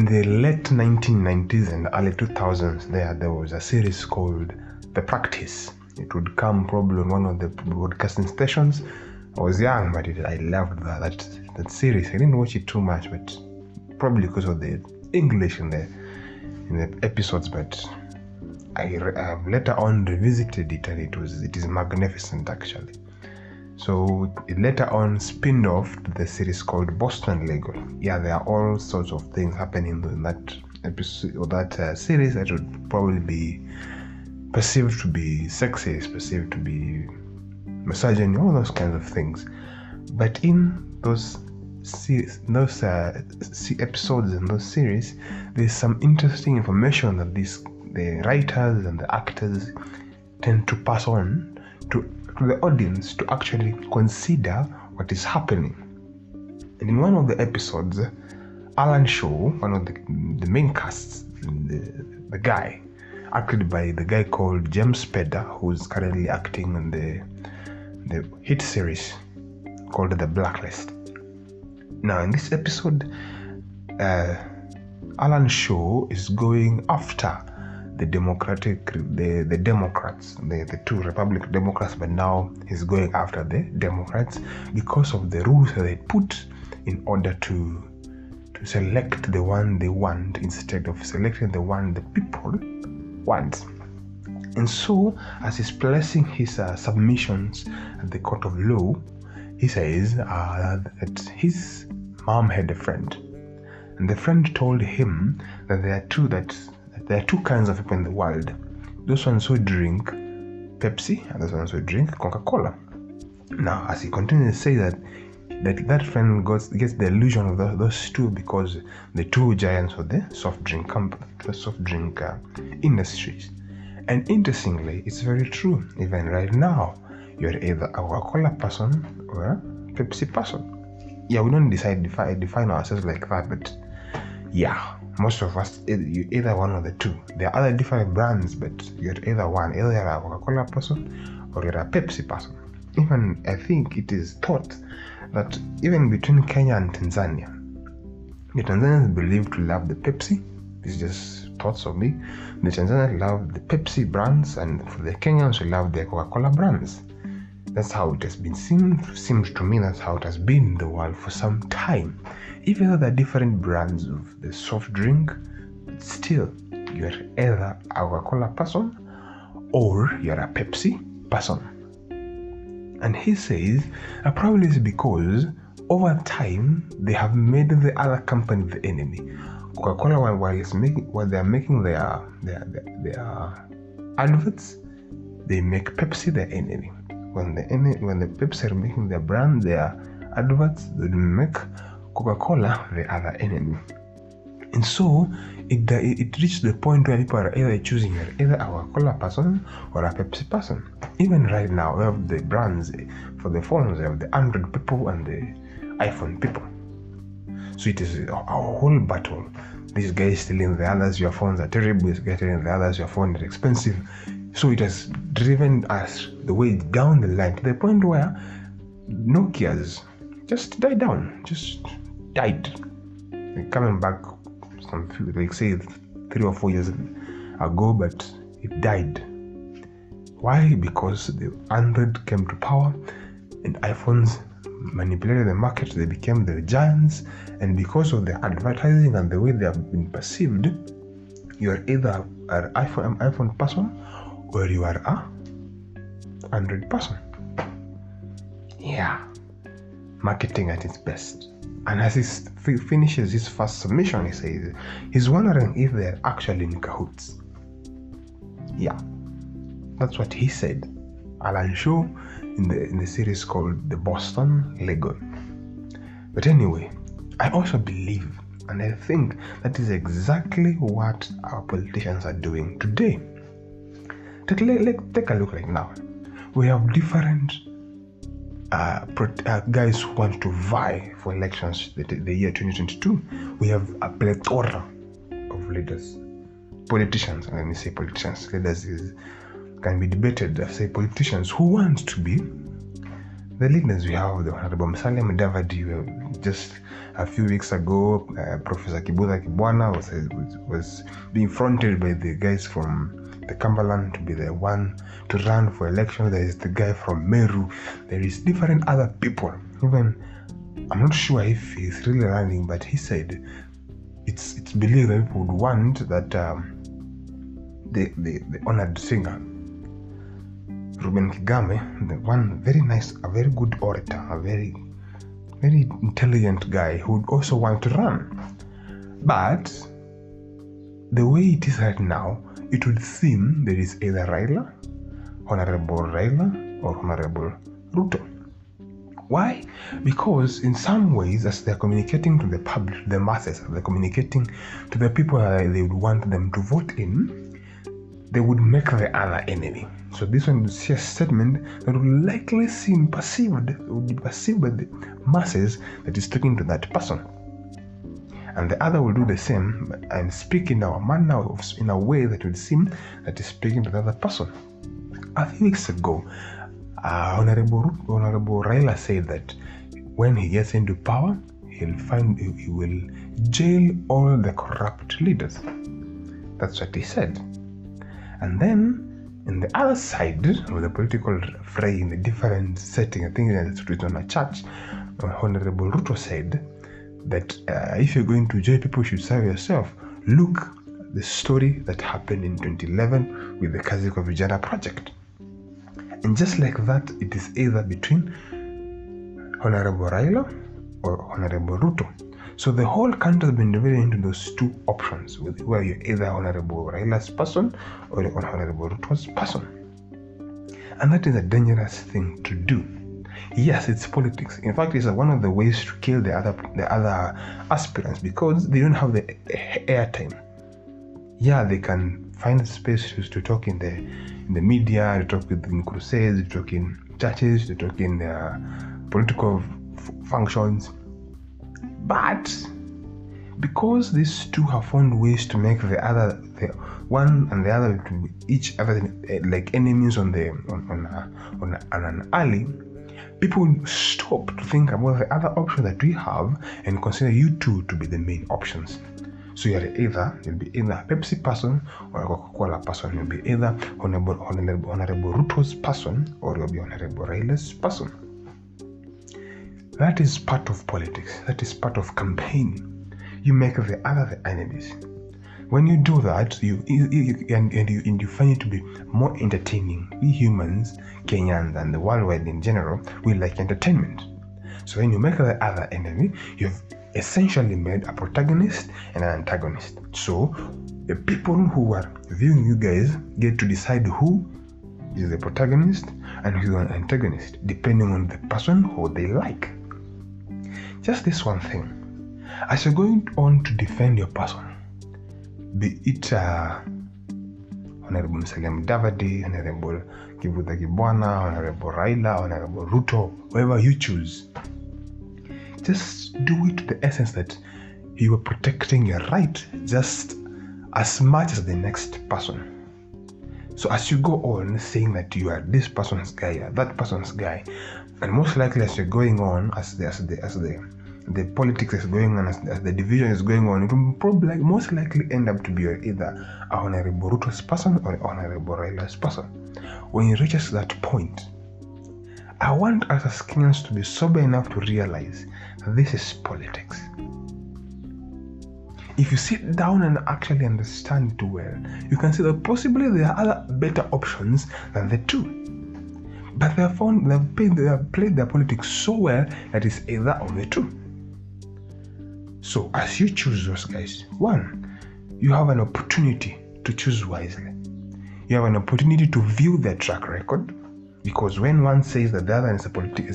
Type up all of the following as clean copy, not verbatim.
in the late 1990s and early 2000s, there was a series called The Practice. It would come probably on one of the broadcasting stations. I was young, but I loved that series. I didn't watch it too much, but probably because of the English in the episodes. But I later on revisited it, and it is magnificent actually. So it later on spinned off to the series called Boston Legal. Yeah, there are all sorts of things happening in that episode or that series that would probably be perceived to be sexist, perceived to be misogyny, all those kinds of things. But in those episodes in those series, there's some interesting information that the writers and the actors tend to pass on to the audience to actually consider what is happening. And in one of the episodes, Alan Shaw, one of the main casts, the guy, acted by the guy called James Spader, who's currently acting in the hit series called The Blacklist. Now, in this episode, Alan Shaw is going after the Democrats, the two Republican Democrats, but now he's going after the Democrats because of the rules that they put in order to select the one they want instead of selecting the one the people want. And so, as he's placing his submissions at the court of law, he says that his mom had a friend, and the friend told him that there are two kinds of people in the world: those ones who drink Pepsi and those ones who drink Coca-Cola. Now, as he continues to say that friend gets the illusion of those two because the two giants of the soft drink industries. And interestingly, it's very true. Even right now, you're either a Coca-Cola person or a Pepsi person. Yeah, we don't define ourselves like that, but yeah, most of us, you're either one of the two. There are other different brands, but you're either one. Either you're a Coca-Cola person or you're a Pepsi person. Even I think it is thought that even between Kenya and Tanzania, the Tanzanians believe to love the Pepsi. This is just thoughts of me. The Tanzanians love the Pepsi brands, and for the Kenyans who love the Coca-Cola brands. That's how it has been seems to me. That's how it has been in the world for some time. Even though there are different brands of the soft drink, still you're either a Coca-Cola person or you're a Pepsi person. And he says probably it's because over time they have made the other company the enemy. Coca-Cola, while they're making their adverts, they make Pepsi their enemy. When the Pepsi are making their brand, their adverts, they make Coca-Cola the other enemy. And so it reached the point where people are either choosing either a Coca-Cola person or a Pepsi person. Even right now, we have the brands for the phones. We have the Android people and the iPhone people. So it is a whole battle. This guy is telling the others your phones are terrible. This guy telling the others your phone is expensive. So it has driven us the way down the line to the point where Nokia's just died down. Just died. They're coming back say 3 or 4 years ago, but it died. Why? Because the Android came to power and iPhones manipulated the market. They became the giants, and because of the advertising and the way they have been perceived, you are either an iPhone person or you are a Android person. Yeah, marketing at its best. And as he finishes his first submission, he says he's wondering if they're actually in cahoots. Yeah, that's what he said. Alan Shaw in the series called The Boston Legal. But anyway, I also believe and I think that is exactly what our politicians are doing today. Take a look right now. We have different guys who want to vie for elections the year 2022. We have a plethora of leaders, politicians. Let me say politicians. Leaders can be debated. I say politicians who want to be the leaders, we have the Honorable Musalia Mudavadi. Just a few weeks ago, Professor Kibudha Kibwana was being fronted by the guys from the Cumberland to be the one to run for election. There is the guy from Meru. There is different other people. Even I'm not sure if he's really running, but he said it's believed that people would want that the honored singer Reuben Kigame, the one very nice, a very good orator, a very intelligent guy who would also want to run. But the way it is right now, it would seem there is either Honorable Raila or Honorable Ruto. Why? Because in some ways, as they're communicating to the public, the masses, they're communicating to the people that they would want them to vote in, they would make the other enemy. So this one would see a statement that would likely seem would be perceived by the masses that is talking to that person. And the other will do the same and speak in our manner, in a way that would seem that is speaking to the other person. A few weeks ago, Honorable Raila said that when he gets into power, he will jail all the corrupt leaders. That's what he said. And then, in the other side of the political fray, in a different setting, I think it was on a church, Honorable Ruto said that if you're going to jail people, you should serve yourself. Look at the story that happened in 2011 with the Kaziko Vijana project. And just like that, it is either between Honorable Raila or Honorable Ruto. So the whole country has been divided into those two options, where you're either Honorable Raila's person or Honorable Ruto's person. And that is a dangerous thing to do. Yes, it's politics. In fact, it's one of the ways to kill the other aspirants, because they don't have the airtime. Yeah, they can find space to talk in the media, to talk in crusades, to talk in churches, to talk in political functions. But because these two have found ways to make the one and the other to each other like enemies on an alley, people stop to think about the other option that we have and consider you two to be the main options. So you'll be either a Pepsi person or a Coca-Cola person. You'll be either Honorable Ruto's person or you'll be Honorable Raila's person. That is part of politics. That is part of campaigning. You make the other the enemies. When you do that, you find it to be more entertaining. We humans, Kenyans, and the worldwide in general, we like entertainment. So when you make the other enemy, you've essentially made a protagonist and an antagonist. So the people who are viewing you guys get to decide who is the protagonist and who is the antagonist, depending on the person who they like. Just this one thing. As you're going on to defend your person, be it Honorable Musalia Mudavadi, Honorable Kibudha Kibwana, Honorable Raila, Honorable Ruto, whoever you choose, just do it to the essence that you are protecting your right just as much as the next person. So as you go on saying that you are this person's guy, you are that person's guy, and most likely as you're going on, as the politics is going on, as the division is going on, it will probably most likely end up to be either a Honorable Ruto's person or a Honorable Raila's person. When it reaches that point, I want us as Kenyans to be sober enough to realize that this is politics. If you sit down and actually understand it well, you can see that possibly there are other better options than the two. But they have played their politics so well that it's either of the two. So as you choose those guys, one, you have an opportunity to choose wisely. You have an opportunity to view their track record, because when one says that the other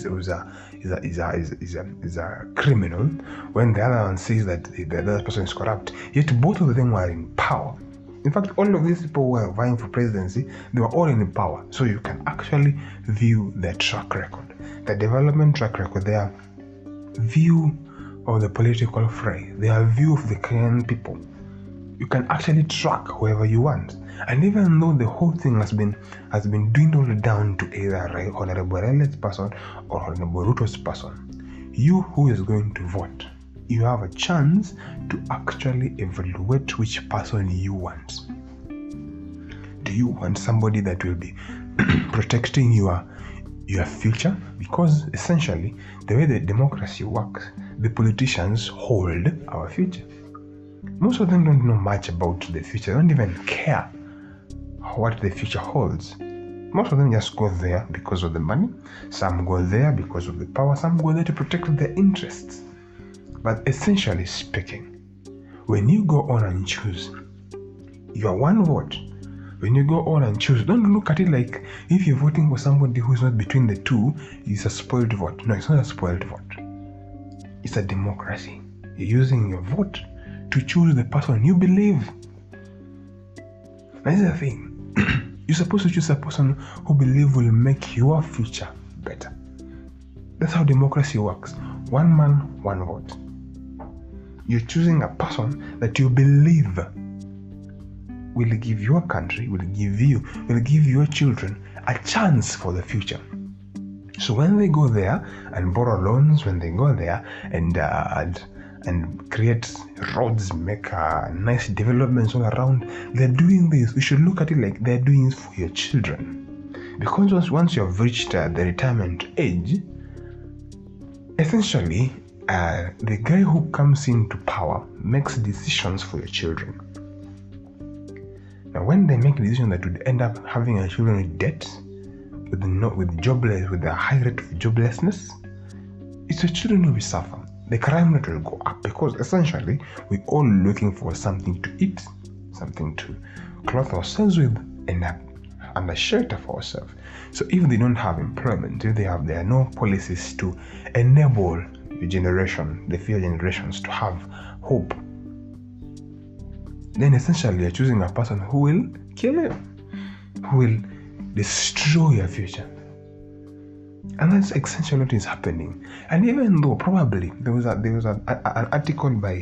is a criminal, when the other one says that the other person is corrupt, yet both of them were in power. In fact, all of these people who were vying for presidency, they were all in power. So you can actually view their track record, their development track record, their view of the political fray, their view of the Kenyan people. You can actually track whoever you want. And even though the whole thing has been dwindled down to either Honorable Raila's person or Honorable Ruto's person, you who is going to vote, you have a chance to actually evaluate which person you want. Do you want somebody that will be protecting your future? Because essentially, the way the democracy works, the politicians hold our future. Most of them don't know much about the future. They don't even care what the future holds. Most of them just go there because of the money. Some go there because of the power. Some go there to protect their interests. But essentially speaking, when you go on and choose your one vote, when you go on and choose, don't look at it like if you're voting for somebody who's not between the two, it's a spoiled vote. No, it's not a spoiled vote. It's a democracy. You're using your vote to choose the person you believe. That's the thing. You're supposed to choose a person who believe will make your future better. That's how democracy works. One man, one vote. You're choosing a person that you believe will give your country, will give your children a chance for the future. So when they go there and borrow loans, when they go there and create roads, make nice developments all around, they're doing this. We should look at it like they're doing it for your children. Because once you've reached the retirement age, essentially, the guy who comes into power makes decisions for your children. Now, when they make a decision that would end up having your children with debt, with a high rate of joblessness, it's your children who will suffer. The crime rate will go up because essentially we're all looking for something to eat, something to clothe ourselves with, and a shelter for ourselves. So if they don't have employment, if there are no policies to enable the future generations to have hope, then essentially you're choosing a person who will kill you, who will destroy your future. And that's essentially what is happening. And even though probably there was an article by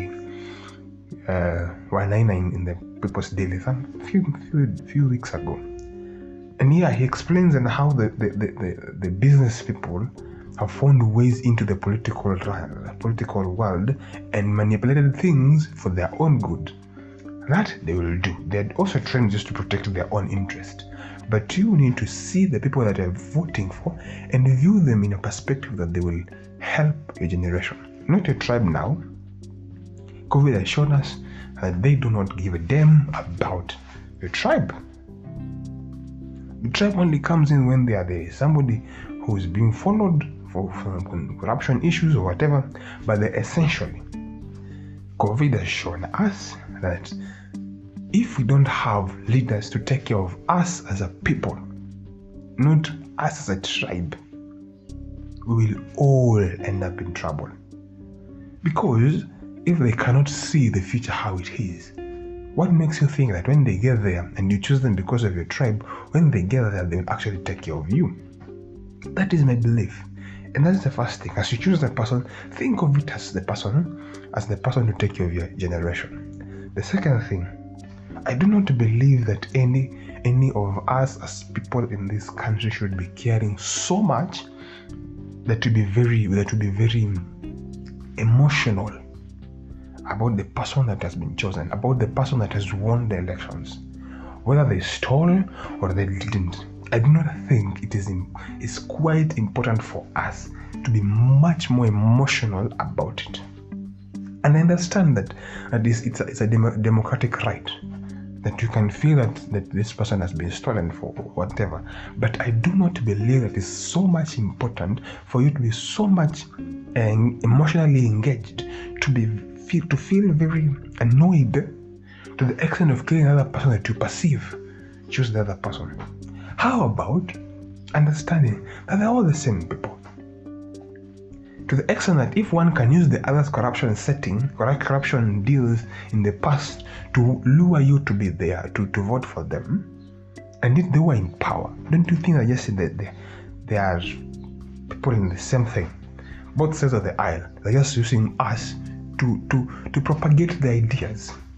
Y99 in the People's Daily a few weeks ago, and he explains and how the business people have found ways into the political world and manipulated things for their own good. That they will do. They're also trained just to protect their own interest. But you need to see the people that you're voting for and view them in a perspective that they will help your generation, not your tribe now. COVID has shown us that they do not give a damn about your tribe. The tribe only comes in when there is somebody who is being followed for corruption issues or whatever, but essentially, COVID has shown us that if we don't have leaders to take care of us as a people, not us as a tribe, we will all end up in trouble. Because if they cannot see the future how it is, what makes you think that when they get there and you choose them because of your tribe, when they get there, they will actually take care of you? That is my belief. And that's the first thing. As you choose that person, think of it as the person to take care of your generation. The second thing, I do not believe that any of us as people in this country should be caring so much that to be very emotional about the person that has been chosen, about the person that has won the elections, whether they stole or they didn't. I do not think it's quite important for us to be much more emotional about it. And I understand that it's a democratic right, that you can feel that this person has been stolen for whatever. But I do not believe that it's so much important for you to be so much emotionally engaged, to feel very annoyed to the extent of killing another person that you perceive. Choose the other person. How about understanding that they're all the same people? To the extent that if one can use the other's corruption deals in the past to lure you to be there, to vote for them, and if they were in power, don't you think that just they are people in the same thing? Both sides of the aisle. They're just using us to propagate the ideas.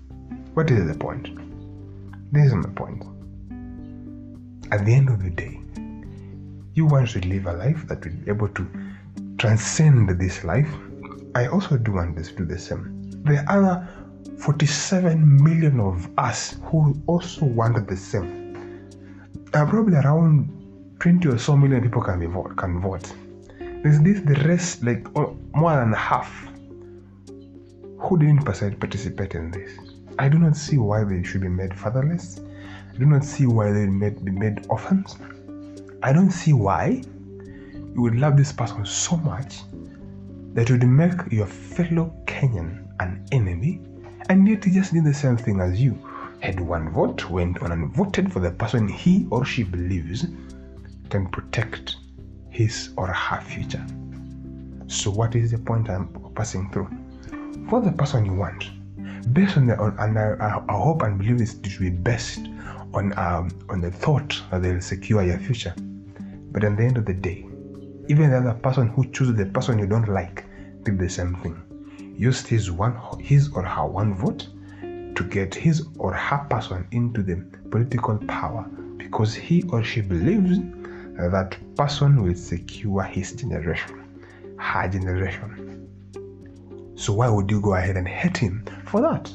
What is the point? This is my point. At the end of the day, you want to live a life that will be able to transcend this life. I also do want to do the same. There are other 47 million of us who also want the same. Probably around 20 or so million people can vote. There's the rest, like more than half, who didn't participate in this. I do not see why they should be made fatherless. I do not see why they be made orphans. I don't see why you would love this person so much that would make your fellow Kenyan an enemy, and yet he just did the same thing as you. Had one vote, went on and voted for the person he or she believes can protect his or her future. So what is the point I'm passing through? For the person you want, based on I hope and believe it should be based on the thought that they'll secure your future. But at the end of the day, even the other person who chooses the person you don't like did the same thing. Used his or her one vote to get his or her person into the political power because he or she believes that person will secure his generation, her generation. So why would you go ahead and hate him for that?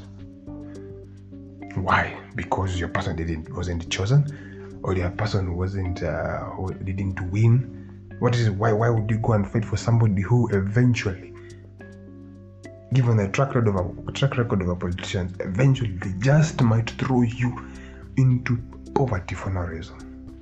Why? Because your person wasn't chosen, or your person didn't win? Why would you go and fight for somebody who eventually, given the track record of a politician, eventually they just might throw you into poverty for no reason?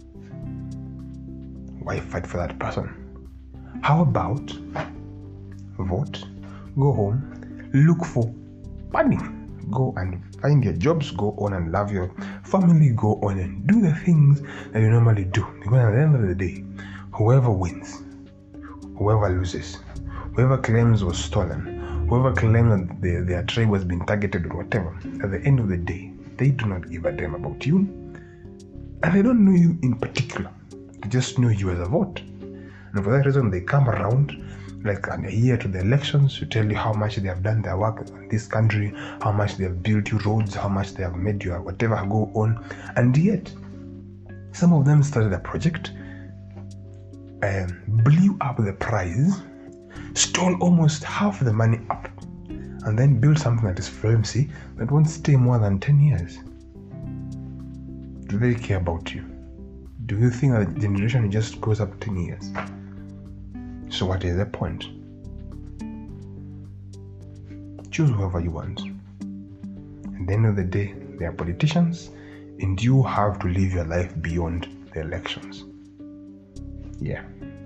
Why fight for that person? How about vote, go home, look for money, go and find your jobs, go on and love your family, go on and do the things that you normally do. Because at the end of the day, whoever wins, whoever loses, whoever claims was stolen, whoever claims that their tribe was being targeted or whatever, at the end of the day, they do not give a damn about you. And they don't know you in particular. They just know you as a vote. And for that reason, they come around like a year to the elections to tell you how much they have done their work in this country, how much they have built you roads, how much they have made you whatever go on. And yet, some of them started a project, blew up the price, stole almost half the money up, and then built something that is flimsy that won't stay more than 10 years. Do they care about you? Do you think that the generation just goes up 10 years? So what is the point? Choose whoever you want. At the end of the day, they are politicians, and you have to live your life beyond the elections. Yeah.